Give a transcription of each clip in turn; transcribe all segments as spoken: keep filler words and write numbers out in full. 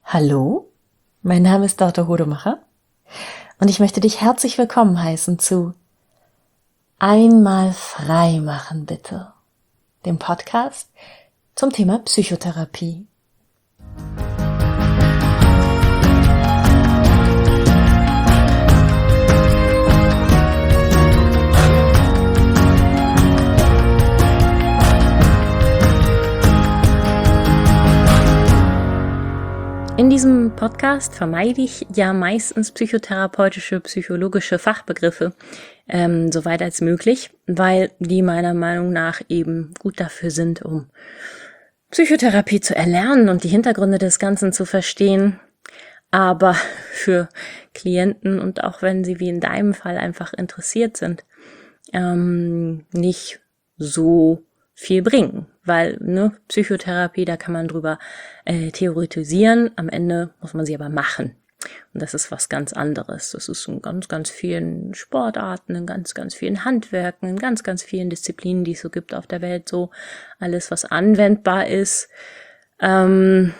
Hallo, mein Name ist Doktor Hodemacher und ich möchte dich herzlich willkommen heißen zu Einmal frei machen bitte, dem Podcast zum Thema Psychotherapie. In diesem Podcast vermeide ich ja meistens psychotherapeutische, psychologische Fachbegriffe, ähm, soweit als möglich, weil die meiner Meinung nach eben gut dafür sind, um Psychotherapie zu erlernen und die Hintergründe des Ganzen zu verstehen, aber für Klienten und auch wenn sie wie in deinem Fall einfach interessiert sind, ähm, nicht so viel bringen, weil ne, Psychotherapie, da kann man drüber äh, theoretisieren, am Ende muss man sie aber machen. Und das ist was ganz anderes. Das ist in ganz, ganz vielen Sportarten, in ganz, ganz vielen Handwerken, in ganz, ganz vielen Disziplinen, die es so gibt auf der Welt, so alles, was anwendbar ist. Ähm,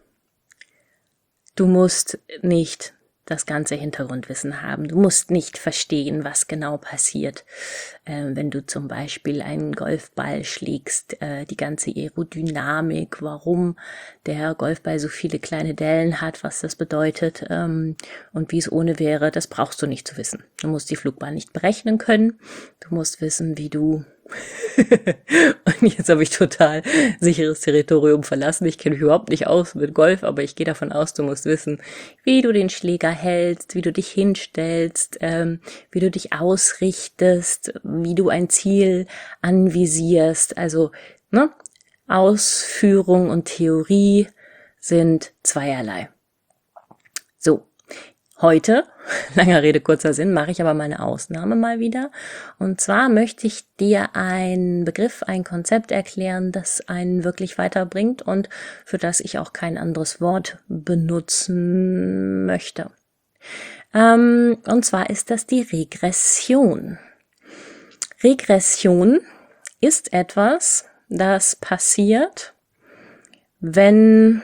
du musst nicht das ganze Hintergrundwissen haben. Du musst nicht verstehen, was genau passiert, äh, wenn du zum Beispiel einen Golfball schlägst, äh, die ganze Aerodynamik, warum der Golfball so viele kleine Dellen hat, was das bedeutet ähm, und wie es ohne wäre, das brauchst du nicht zu wissen. Du musst die Flugbahn nicht berechnen können. Du musst wissen, wie du und jetzt habe ich total sicheres Territorium verlassen. Ich kenne mich überhaupt nicht aus mit Golf, aber ich gehe davon aus, du musst wissen, wie du den Schläger hältst, wie du dich hinstellst, ähm, wie du dich ausrichtest, wie du ein Ziel anvisierst. Also ne, Ausführung und Theorie sind zweierlei. So. Heute, langer Rede, kurzer Sinn, mache ich aber mal eine Ausnahme mal wieder. Und zwar möchte ich dir einen Begriff, ein Konzept erklären, das einen wirklich weiterbringt und für das ich auch kein anderes Wort benutzen möchte. Ähm, und zwar ist das die Regression. Regression ist etwas, das passiert, wenn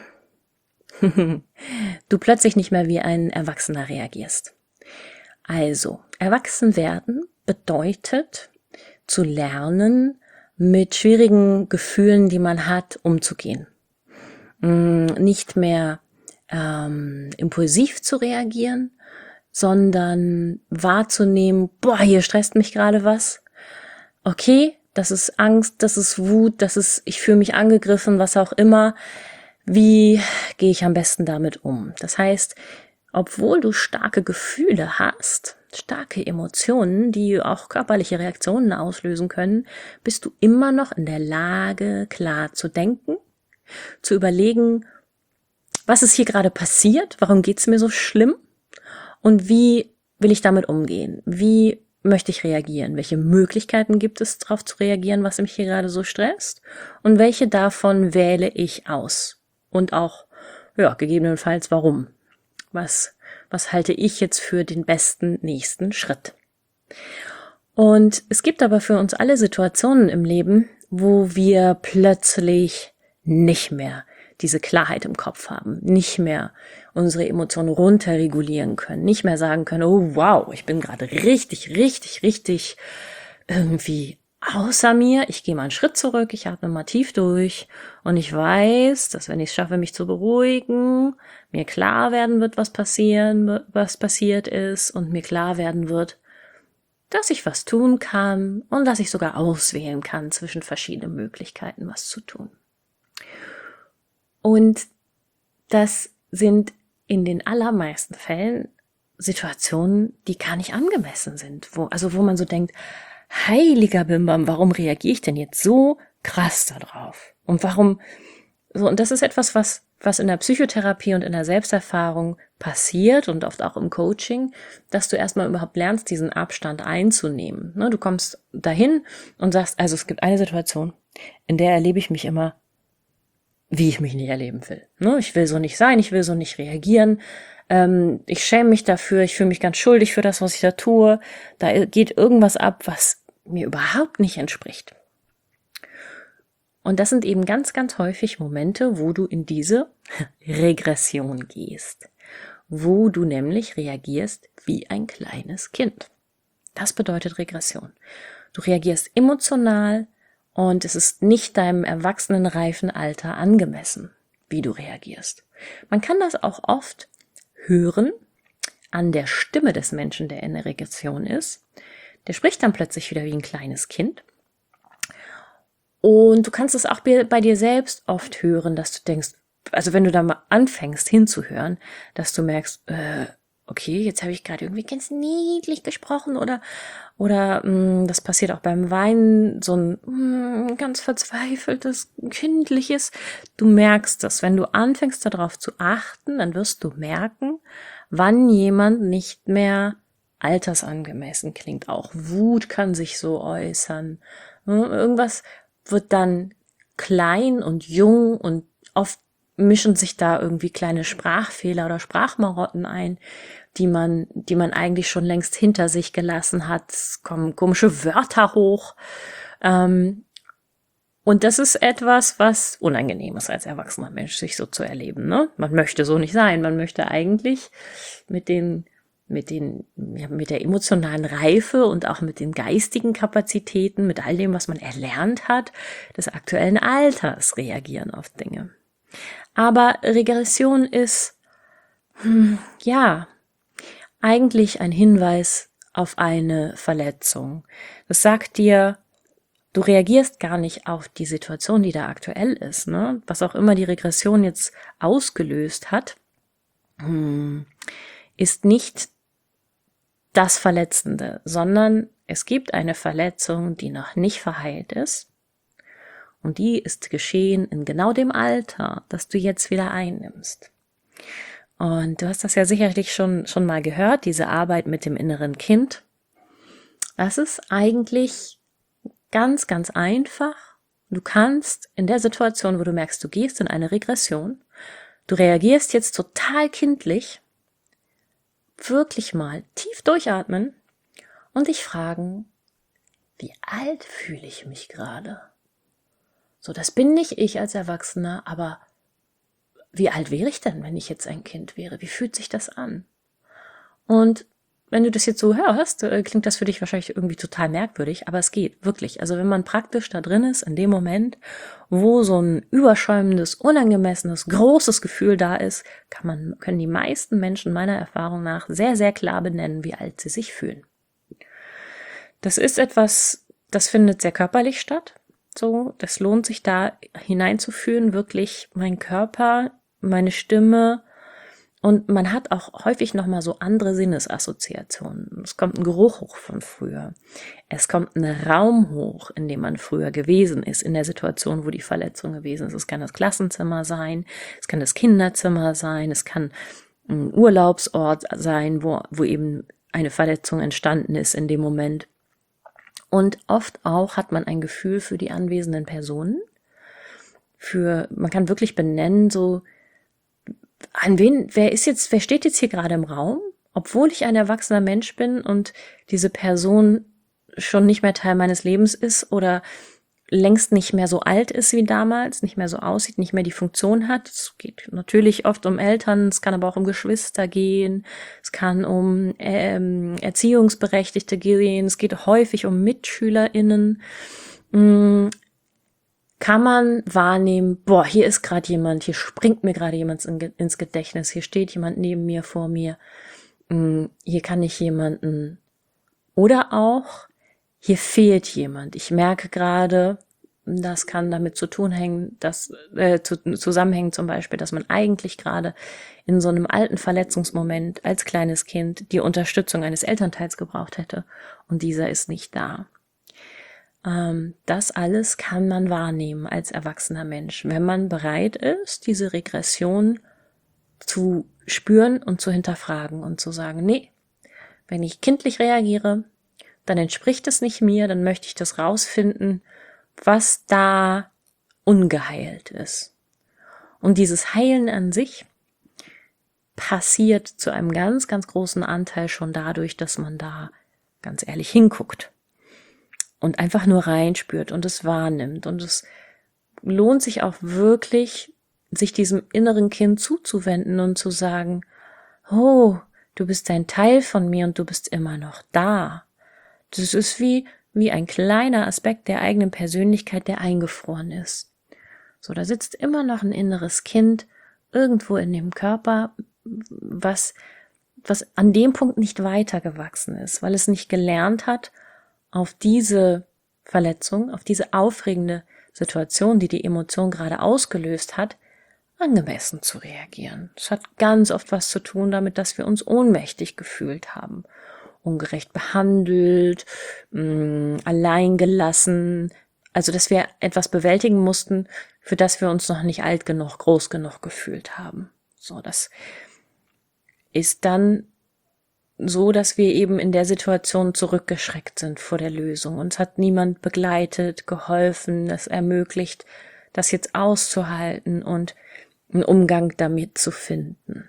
du plötzlich nicht mehr wie ein Erwachsener reagierst. Also, erwachsen werden bedeutet, zu lernen, mit schwierigen Gefühlen, die man hat, umzugehen. Nicht mehr ähm, impulsiv zu reagieren, sondern wahrzunehmen, boah, hier stresst mich gerade was. Okay, das ist Angst, das ist Wut, das ist, ich fühle mich angegriffen, was auch immer. Wie gehe ich am besten damit um? Das heißt, obwohl du starke Gefühle hast, starke Emotionen, die auch körperliche Reaktionen auslösen können, bist du immer noch in der Lage, klar zu denken, zu überlegen, was ist hier gerade passiert, warum geht's mir so schlimm und wie will ich damit umgehen? Wie möchte ich reagieren? Welche Möglichkeiten gibt es, darauf zu reagieren, was mich hier gerade so stresst? Und welche davon wähle ich aus? Und auch, ja, gegebenenfalls warum? Was, was halte ich jetzt für den besten nächsten Schritt? Und es gibt aber für uns alle Situationen im Leben, wo wir plötzlich nicht mehr diese Klarheit im Kopf haben, nicht mehr unsere Emotionen runterregulieren können, nicht mehr sagen können, oh wow, ich bin gerade richtig, richtig, richtig irgendwie außer mir, ich gehe mal einen Schritt zurück, ich atme mal tief durch und ich weiß, dass wenn ich es schaffe, mich zu beruhigen, mir klar werden wird, was passieren, was passiert ist und mir klar werden wird, dass ich was tun kann und dass ich sogar auswählen kann zwischen verschiedenen Möglichkeiten, was zu tun. Und das sind in den allermeisten Fällen Situationen, die gar nicht angemessen sind, wo, also wo man so denkt, heiliger Bimbam, warum reagiere ich denn jetzt so krass da drauf? Und warum, so, und das ist etwas, was, was in der Psychotherapie und in der Selbsterfahrung passiert und oft auch im Coaching, dass du erstmal überhaupt lernst, diesen Abstand einzunehmen. Ne, du kommst dahin und sagst, also es gibt eine Situation, in der erlebe ich mich immer, wie ich mich nicht erleben will. Ne, ich will so nicht sein, ich will so nicht reagieren. Ähm, ich schäme mich dafür, ich fühle mich ganz schuldig für das, was ich da tue. Da geht irgendwas ab, was mir überhaupt nicht entspricht. Und das sind eben ganz, ganz häufig Momente, wo du in diese Regression gehst, wo du nämlich reagierst wie ein kleines Kind. Das bedeutet Regression. Du reagierst emotional und es ist nicht deinem erwachsenen, reifen Alter angemessen, wie du reagierst. Man kann das auch oft hören an der Stimme des Menschen, der in der Regression ist. Der spricht dann plötzlich wieder wie ein kleines Kind. Und du kannst es auch bei dir selbst oft hören, dass du denkst, also wenn du da mal anfängst hinzuhören, dass du merkst, äh, okay, jetzt habe ich gerade irgendwie ganz niedlich gesprochen oder oder mh, das passiert auch beim Weinen, so ein mh, ganz verzweifeltes, kindliches. Du merkst das, wenn du anfängst darauf zu achten, dann wirst du merken, wann jemand nicht mehr altersangemessen klingt. Auch Wut kann sich so äußern. Irgendwas wird dann klein und jung und oft mischen sich da irgendwie kleine Sprachfehler oder Sprachmarotten ein, die man, die man eigentlich schon längst hinter sich gelassen hat. Es kommen komische Wörter hoch. Ähm, und das ist etwas, was unangenehm ist als erwachsener Mensch, sich so zu erleben, ne? Man möchte so nicht sein. Man möchte eigentlich mit den mit den, ja, mit der emotionalen Reife und auch mit den geistigen Kapazitäten, mit all dem, was man erlernt hat, des aktuellen Alters reagieren auf Dinge. Aber Regression ist, hm, ja, eigentlich ein Hinweis auf eine Verletzung. Das sagt dir, du reagierst gar nicht auf die Situation, die da aktuell ist, ne? Was auch immer die Regression jetzt ausgelöst hat, hm, ist nicht das Verletzende, sondern es gibt eine Verletzung, die noch nicht verheilt ist. Und die ist geschehen in genau dem Alter, das du jetzt wieder einnimmst. Und du hast das ja sicherlich schon, schon mal gehört, diese Arbeit mit dem inneren Kind. Das ist eigentlich ganz, ganz einfach. Du kannst in der Situation, wo du merkst, du gehst in eine Regression, du reagierst jetzt total kindlich, wirklich mal tief durchatmen und dich fragen, wie alt fühle ich mich gerade? So, das bin nicht ich als Erwachsener, aber wie alt wäre ich denn, wenn ich jetzt ein Kind wäre? Wie fühlt sich das an? Und wenn du das jetzt so hörst, klingt das für dich wahrscheinlich irgendwie total merkwürdig, aber es geht wirklich. Also wenn man praktisch da drin ist, in dem Moment, wo so ein überschäumendes, unangemessenes, großes Gefühl da ist, kann man, können die meisten Menschen meiner Erfahrung nach sehr, sehr klar benennen, wie alt sie sich fühlen. Das ist etwas, das findet sehr körperlich statt. So, das lohnt sich da hineinzufühlen, wirklich mein Körper, meine Stimme. Und man hat auch häufig nochmal so andere Sinnesassoziationen. Es kommt ein Geruch hoch von früher. Es kommt ein Raum hoch, in dem man früher gewesen ist, in der Situation, wo die Verletzung gewesen ist. Es kann das Klassenzimmer sein, es kann das Kinderzimmer sein, es kann ein Urlaubsort sein, wo, wo eben eine Verletzung entstanden ist in dem Moment. Und oft auch hat man ein Gefühl für die anwesenden Personen. Für, man kann wirklich benennen, so, an wen, wer ist jetzt, wer steht jetzt hier gerade im Raum, obwohl ich ein erwachsener Mensch bin und diese Person schon nicht mehr Teil meines Lebens ist oder längst nicht mehr so alt ist wie damals, nicht mehr so aussieht, nicht mehr die Funktion hat. Es geht natürlich oft um Eltern, es kann aber auch um Geschwister gehen, es kann um ähm, Erziehungsberechtigte gehen, es geht häufig um MitschülerInnen. Mm, kann man wahrnehmen, boah, hier ist gerade jemand, hier springt mir gerade jemand ins Gedächtnis, hier steht jemand neben mir, vor mir, hier kann ich jemanden, oder auch, hier fehlt jemand. Ich merke gerade, das kann damit zu tun hängen, dass, äh, zu, zusammenhängen zum Beispiel, dass man eigentlich gerade in so einem alten Verletzungsmoment als kleines Kind die Unterstützung eines Elternteils gebraucht hätte und dieser ist nicht da. Das alles kann man wahrnehmen als erwachsener Mensch, wenn man bereit ist, diese Regression zu spüren und zu hinterfragen und zu sagen, nee, wenn ich kindlich reagiere, dann entspricht es nicht mir, dann möchte ich das rausfinden, was da ungeheilt ist. Und dieses Heilen an sich passiert zu einem ganz, ganz großen Anteil schon dadurch, dass man da ganz ehrlich hinguckt. Und einfach nur reinspürt und es wahrnimmt und es lohnt sich auch wirklich, sich diesem inneren Kind zuzuwenden und zu sagen, oh, du bist ein Teil von mir und du bist immer noch da. Das ist wie, wie ein kleiner Aspekt der eigenen Persönlichkeit, der eingefroren ist. So, da sitzt immer noch ein inneres Kind irgendwo in dem Körper, was, was an dem Punkt nicht weitergewachsen ist, weil es nicht gelernt hat, auf diese Verletzung, auf diese aufregende Situation, die die Emotion gerade ausgelöst hat, angemessen zu reagieren. Es hat ganz oft was zu tun damit, dass wir uns ohnmächtig gefühlt haben, ungerecht behandelt, mh, alleingelassen, also dass wir etwas bewältigen mussten, für das wir uns noch nicht alt genug, groß genug gefühlt haben. So, das ist dann so, dass wir eben in der Situation zurückgeschreckt sind vor der Lösung. Uns hat niemand begleitet, geholfen, es ermöglicht, das jetzt auszuhalten und einen Umgang damit zu finden.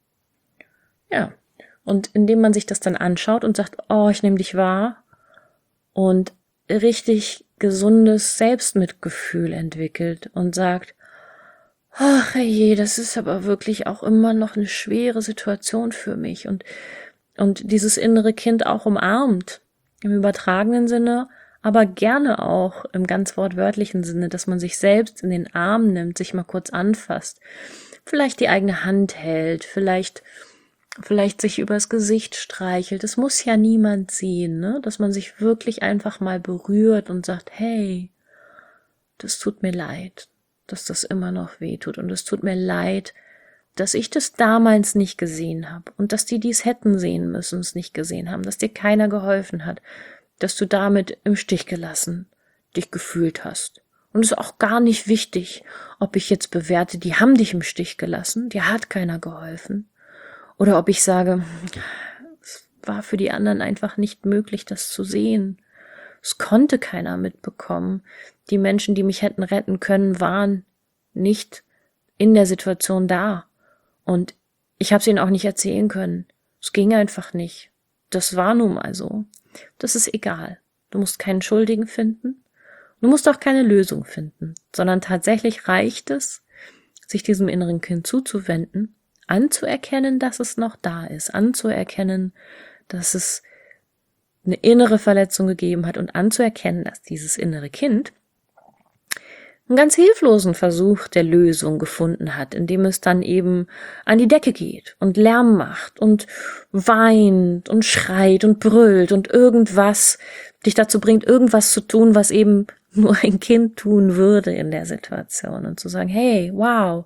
Ja, und indem man sich das dann anschaut und sagt, oh, ich nehme dich wahr und richtig gesundes Selbstmitgefühl entwickelt und sagt, ach je, das ist aber wirklich auch immer noch eine schwere Situation für mich und und dieses innere Kind auch umarmt, im übertragenen Sinne, aber gerne auch im ganz wortwörtlichen Sinne, dass man sich selbst in den Arm nimmt, sich mal kurz anfasst, vielleicht die eigene Hand hält, vielleicht vielleicht sich übers Gesicht streichelt. Das muss ja niemand sehen, ne? Dass man sich wirklich einfach mal berührt und sagt, hey, das tut mir leid, dass das immer noch weh tut und es tut mir leid, dass ich das damals nicht gesehen habe und dass die, die es hätten sehen müssen, es nicht gesehen haben, dass dir keiner geholfen hat, dass du damit im Stich gelassen dich gefühlt hast. Und es ist auch gar nicht wichtig, ob ich jetzt bewerte, die haben dich im Stich gelassen, dir hat keiner geholfen. Oder ob ich sage, es war für die anderen einfach nicht möglich, das zu sehen. Es konnte keiner mitbekommen. Die Menschen, die mich hätten retten können, waren nicht in der Situation da. Und ich habe es ihnen auch nicht erzählen können. Es ging einfach nicht. Das war nun mal so. Das ist egal. Du musst keinen Schuldigen finden. Du musst auch keine Lösung finden, sondern tatsächlich reicht es, sich diesem inneren Kind zuzuwenden, anzuerkennen, dass es noch da ist, anzuerkennen, dass es eine innere Verletzung gegeben hat und anzuerkennen, dass dieses innere Kind einen ganz hilflosen Versuch der Lösung gefunden hat, indem es dann eben an die Decke geht und Lärm macht und weint und schreit und brüllt und irgendwas dich dazu bringt, irgendwas zu tun, was eben nur ein Kind tun würde in der Situation und zu sagen, hey, wow,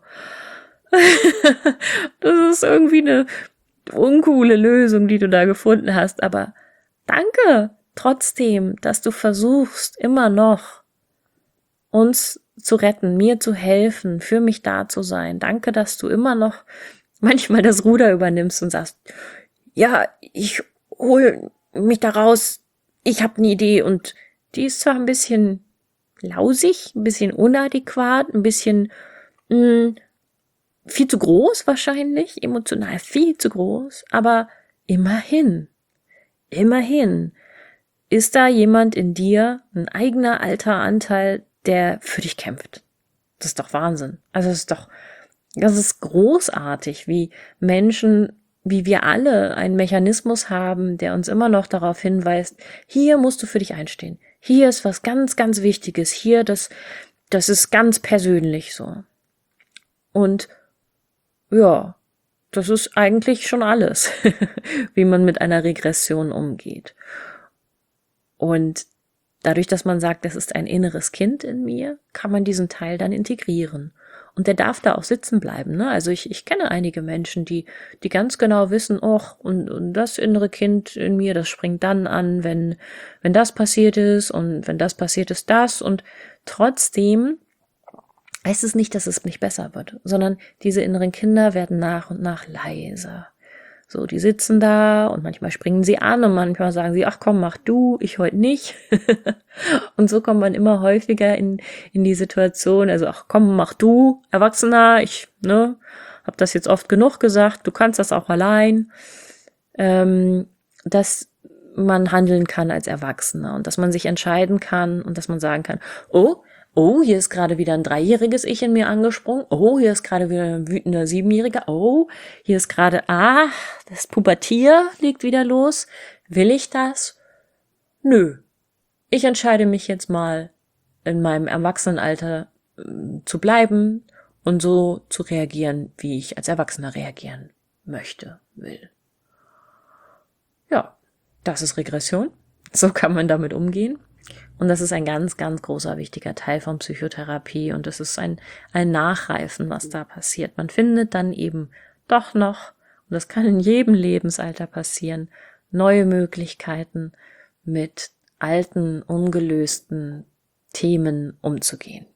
das ist irgendwie eine uncoole Lösung, die du da gefunden hast, aber danke trotzdem, dass du versuchst, immer noch uns zu retten, mir zu helfen, für mich da zu sein. Danke, dass du immer noch manchmal das Ruder übernimmst und sagst, ja, ich hol mich da raus, ich habe eine Idee und die ist zwar ein bisschen lausig, ein bisschen unadäquat, ein bisschen mh, viel zu groß wahrscheinlich, emotional viel zu groß, aber immerhin, immerhin ist da jemand in dir, ein eigener alter Anteil, der für dich kämpft. Das ist doch Wahnsinn. Also es ist doch, das ist großartig, wie Menschen, wie wir alle einen Mechanismus haben, der uns immer noch darauf hinweist, hier musst du für dich einstehen. Hier ist was ganz, ganz Wichtiges. Hier, das, das ist ganz persönlich so. Und ja, das ist eigentlich schon alles, wie man mit einer Regression umgeht. Und dadurch, dass man sagt, das ist ein inneres Kind in mir, kann man diesen Teil dann integrieren. Und der darf da auch sitzen bleiben. Ne? Also ich, ich kenne einige Menschen, die, die ganz genau wissen, och, und, und das innere Kind in mir, das springt dann an, wenn, wenn das passiert ist und wenn das passiert ist, das. Und trotzdem heißt es nicht, dass es nicht besser wird, sondern diese inneren Kinder werden nach und nach leiser. So, die sitzen da und manchmal springen sie an und manchmal sagen sie, ach komm, mach du, ich heute nicht. Und so kommt man immer häufiger in in die Situation, also ach komm, mach du, Erwachsener, ich ne, hab das jetzt oft genug gesagt, du kannst das auch allein, ähm, dass man handeln kann als Erwachsener und dass man sich entscheiden kann und dass man sagen kann, oh, oh, hier ist gerade wieder ein dreijähriges Ich in mir angesprungen. Oh, hier ist gerade wieder ein wütender Siebenjähriger. Oh, hier ist gerade, ah, das Pubertier liegt wieder los. Will ich das? Nö. Ich entscheide mich jetzt mal, in meinem Erwachsenenalter äh, zu bleiben und so zu reagieren, wie ich als Erwachsener reagieren möchte, will. Ja, das ist Regression. So kann man damit umgehen. Und das ist ein ganz, ganz großer, wichtiger Teil von Psychotherapie. Und das ist ein, ein Nachreifen, was da passiert. Man findet dann eben doch noch, und das kann in jedem Lebensalter passieren, neue Möglichkeiten, mit alten, ungelösten Themen umzugehen.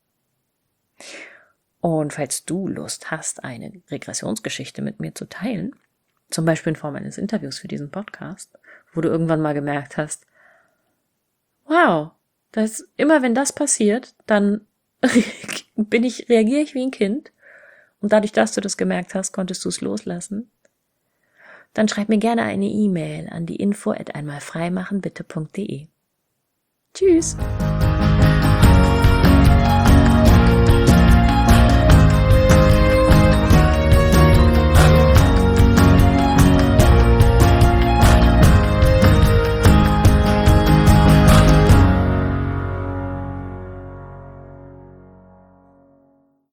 Und falls du Lust hast, eine Regressionsgeschichte mit mir zu teilen, zum Beispiel in Form eines Interviews für diesen Podcast, wo du irgendwann mal gemerkt hast, wow, das, immer wenn das passiert, dann bin ich, reagiere ich wie ein Kind. Und dadurch, dass du das gemerkt hast, konntest du es loslassen. Dann schreib mir gerne eine E-Mail an die info at einmalfreimachenbitte punkt de. Tschüss!